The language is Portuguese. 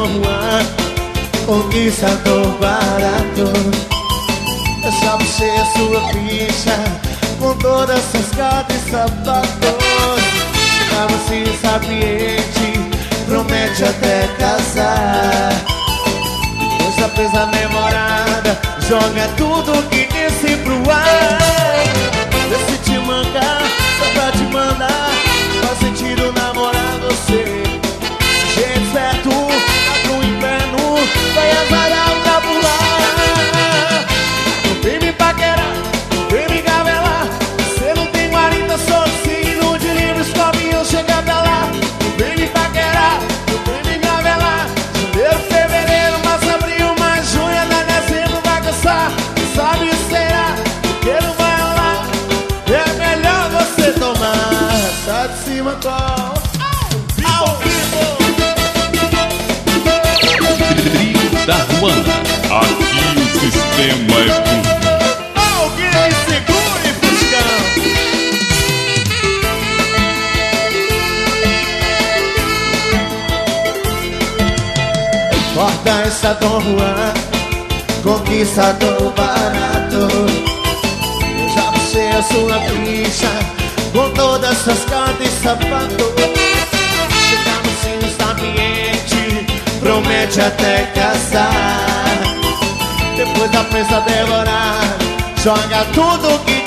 Dom Juan, conquistador barato. É só você a sua ficha, com todas essas cartas e sapatos. Pra você sapiente, promete até casar. Depois da presa demorada, joga tudo que disse pro ar. Deixa te mancar, só pra te mandar. Faz sentido namorar você. Gente certo, tá pro inferno, vai azarar o tabular. Não vem me paquerar, não vem me gavelar. Você não tem 40, sou signo de livro, escovinho, chega pra lá. Não vem me paquerar, não vem me gavelar. Janeiro, fevereiro, março, abril, mais junho, até dezembro vai cansar. Quem sabe será que não vai rolar. É melhor você tomar. Tá de cima, qual? Ao vivo! Trio da Ruanda. Aqui o sistema é puro. Alguém segure, Fuscão! Corta essa Dom Juan, conquistador barato. Eu já puxei a sua ficha, com todas essas cartas e sapatos. Chegamos sem estar ambiente, promete até casar. Depois da presa devorar, joga tudo que